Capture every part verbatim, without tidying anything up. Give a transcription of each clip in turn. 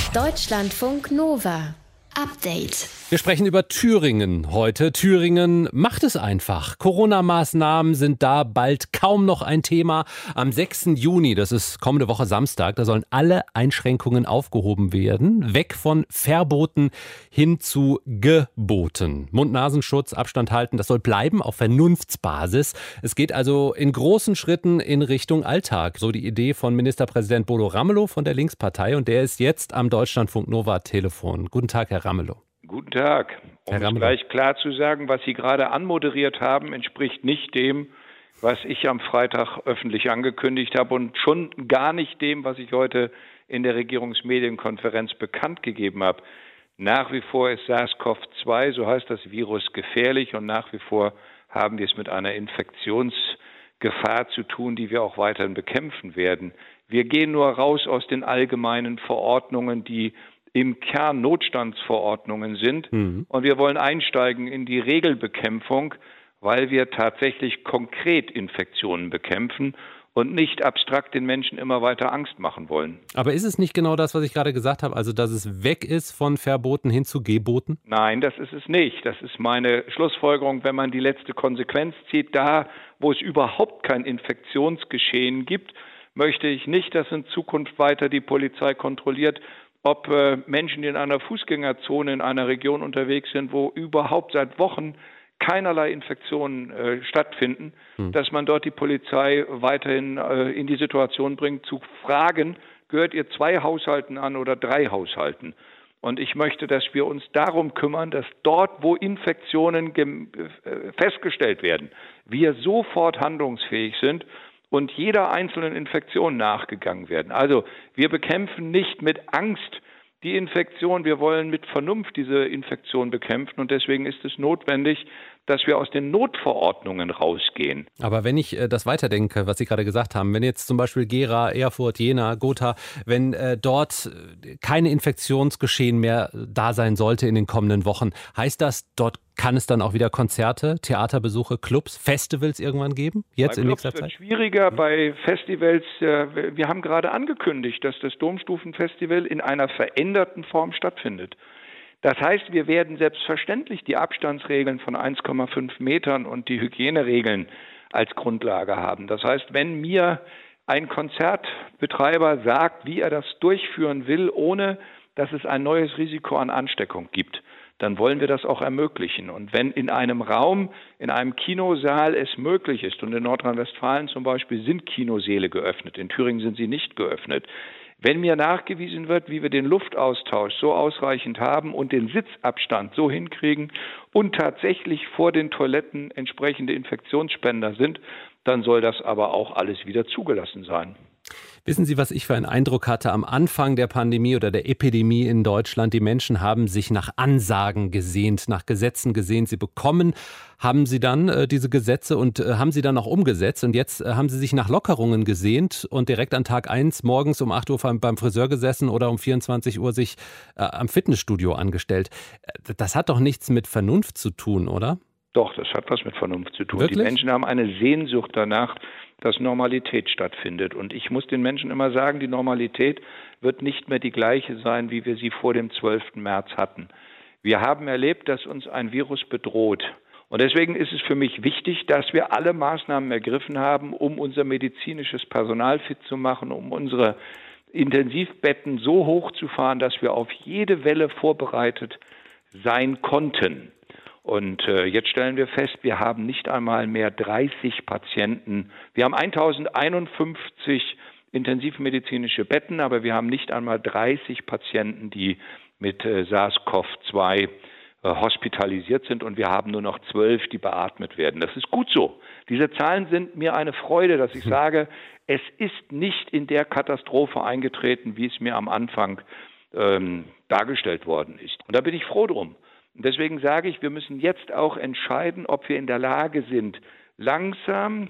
Deutschlandfunk Nova. Update. Wir sprechen über Thüringen heute. Thüringen macht es einfach. Corona-Maßnahmen sind da bald kaum noch ein Thema. Am sechsten Juni, das ist kommende Woche Samstag, da sollen alle Einschränkungen aufgehoben werden. Weg von Verboten hin zu Geboten. Mund-Nasenschutz, Abstand halten, das soll bleiben auf Vernunftsbasis. Es geht also in großen Schritten in Richtung Alltag. So die Idee von Ministerpräsident Bodo Ramelow von der Linkspartei. Und der ist jetzt am Deutschlandfunk Nova Telefon. Guten Tag, Herr Ramelow. Guten Tag. Um Herr es gleich klar zu sagen, was Sie gerade anmoderiert haben, entspricht nicht dem, was ich am Freitag öffentlich angekündigt habe und schon gar nicht dem, was ich heute in der Regierungsmedienkonferenz bekannt gegeben habe. Nach wie vor ist SARS-CoV zwei, so heißt das Virus, gefährlich und nach wie vor haben wir es mit einer Infektionsgefahr zu tun, die wir auch weiterhin bekämpfen werden. Wir gehen nur raus aus den allgemeinen Verordnungen, die im Kern Notstandsverordnungen sind. Mhm. Und wir wollen einsteigen in die Regelbekämpfung, weil wir tatsächlich konkret Infektionen bekämpfen und nicht abstrakt den Menschen immer weiter Angst machen wollen. Aber ist es nicht genau das, was ich gerade gesagt habe, also dass es weg ist von Verboten hin zu Geboten? Nein, das ist es nicht. Das ist meine Schlussfolgerung, wenn man die letzte Konsequenz zieht. Da, wo es überhaupt kein Infektionsgeschehen gibt, möchte ich nicht, dass in Zukunft weiter die Polizei kontrolliert, ob äh, Menschen, die in einer Fußgängerzone in einer Region unterwegs sind, wo überhaupt seit Wochen keinerlei Infektionen äh, stattfinden, hm. dass man dort die Polizei weiterhin äh, in die Situation bringt, zu fragen, gehört ihr zwei Haushalten an oder drei Haushalten? Und ich möchte, dass wir uns darum kümmern, dass dort, wo Infektionen gem- äh, festgestellt werden, wir sofort handlungsfähig sind und jeder einzelnen Infektion nachgegangen werden. Also wir bekämpfen nicht mit Angst die Infektion, wir wollen mit Vernunft diese Infektion bekämpfen und deswegen ist es notwendig, dass wir aus den Notverordnungen rausgehen. Aber wenn ich äh, das weiterdenke, was Sie gerade gesagt haben, wenn jetzt zum Beispiel Gera, Erfurt, Jena, Gotha, wenn äh, dort keine Infektionsgeschehen mehr da sein sollte in den kommenden Wochen, heißt das, dort kann es dann auch wieder Konzerte, Theaterbesuche, Clubs, Festivals irgendwann geben? Jetzt bei in Clubs nächster Zeit? Wird schwieriger, bei Festivals, äh, wir haben gerade angekündigt, dass das Domstufenfestival in einer veränderten Form stattfindet. Das heißt, wir werden selbstverständlich die Abstandsregeln von eins Komma fünf Metern und die Hygieneregeln als Grundlage haben. Das heißt, wenn mir ein Konzertbetreiber sagt, wie er das durchführen will, ohne dass es ein neues Risiko an Ansteckung gibt, dann wollen wir das auch ermöglichen. Und wenn in einem Raum, in einem Kinosaal es möglich ist, und in Nordrhein-Westfalen zum Beispiel sind Kinosäle geöffnet, in Thüringen sind sie nicht geöffnet, wenn mir nachgewiesen wird, wie wir den Luftaustausch so ausreichend haben und den Sitzabstand so hinkriegen und tatsächlich vor den Toiletten entsprechende Infektionsspender sind, dann soll das aber auch alles wieder zugelassen sein. Wissen Sie, was ich für einen Eindruck hatte am Anfang der Pandemie oder der Epidemie in Deutschland? Die Menschen haben sich nach Ansagen gesehnt, nach Gesetzen gesehnt. Sie bekommen, haben sie dann äh, diese Gesetze und äh, haben sie dann auch umgesetzt. Und jetzt äh, haben sie sich nach Lockerungen gesehnt und direkt an Tag eins morgens um acht Uhr beim Friseur gesessen oder um vierundzwanzig Uhr sich äh, am Fitnessstudio angestellt. Das hat doch nichts mit Vernunft zu tun, oder? Doch, das hat was mit Vernunft zu tun. Wirklich? Die Menschen haben eine Sehnsucht danach, dass Normalität stattfindet. Und ich muss den Menschen immer sagen, die Normalität wird nicht mehr die gleiche sein, wie wir sie vor dem zwölften März hatten. Wir haben erlebt, dass uns ein Virus bedroht. Und deswegen ist es für mich wichtig, dass wir alle Maßnahmen ergriffen haben, um unser medizinisches Personal fit zu machen, um unsere Intensivbetten so hoch zu fahren, dass wir auf jede Welle vorbereitet sein konnten. Und äh, jetzt stellen wir fest, wir haben nicht einmal mehr dreißig Patienten. Wir haben tausendeinundfünfzig intensivmedizinische Betten, aber wir haben nicht einmal dreißig Patienten, die mit äh, SARS-CoV zwei äh, hospitalisiert sind. Und wir haben nur noch zwölf, die beatmet werden. Das ist gut so. Diese Zahlen sind mir eine Freude, dass ich sage, es ist nicht in der Katastrophe eingetreten, wie es mir am Anfang ähm, dargestellt worden ist. Und da bin ich froh drum. Und deswegen sage ich, wir müssen jetzt auch entscheiden, ob wir in der Lage sind, langsam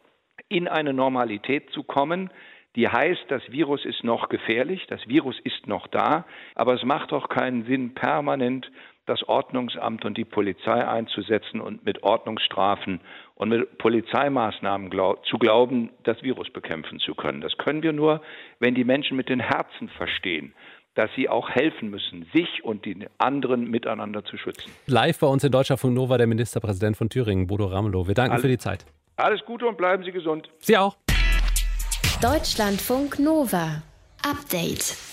in eine Normalität zu kommen, die heißt, das Virus ist noch gefährlich, das Virus ist noch da, aber es macht doch keinen Sinn, permanent das Ordnungsamt und die Polizei einzusetzen und mit Ordnungsstrafen und mit Polizeimaßnahmen glaub, zu glauben, das Virus bekämpfen zu können. Das können wir nur, wenn die Menschen mit den Herzen verstehen, dass sie auch helfen müssen, sich und die anderen miteinander zu schützen. Live bei uns in Deutschlandfunk Nova der Ministerpräsident von Thüringen, Bodo Ramelow. Wir danken alles, für die Zeit. Alles Gute und bleiben Sie gesund. Sie auch. Deutschlandfunk Nova. Update.